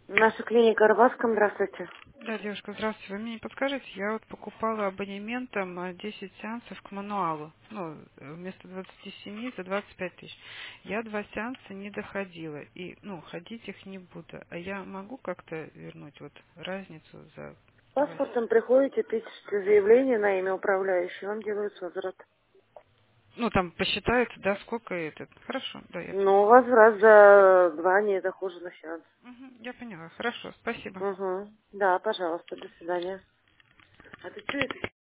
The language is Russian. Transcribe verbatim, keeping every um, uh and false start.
Наша клиника Арбатском, здравствуйте. Да, девушка, здравствуйте. Вы мне не подскажете? Я вот покупала абонементом а, десять сеансов к мануалу. Ну, э, вместо двадцати семи за двадцать пять тысяч. Я два сеанса не доходила. И, ну, ходить их не буду. А я могу как-то вернуть вот разницу за два сеанса? Паспортом приходите, пишете заявление на имя управляющего, вам делают возврат. Ну, там посчитается, да, сколько это. Хорошо, да, я поняла. Ну, возврат за два не дохожи на сеанс. Мгм, я поняла. Хорошо, спасибо. Угу. Да, пожалуйста, до свидания. А ты что это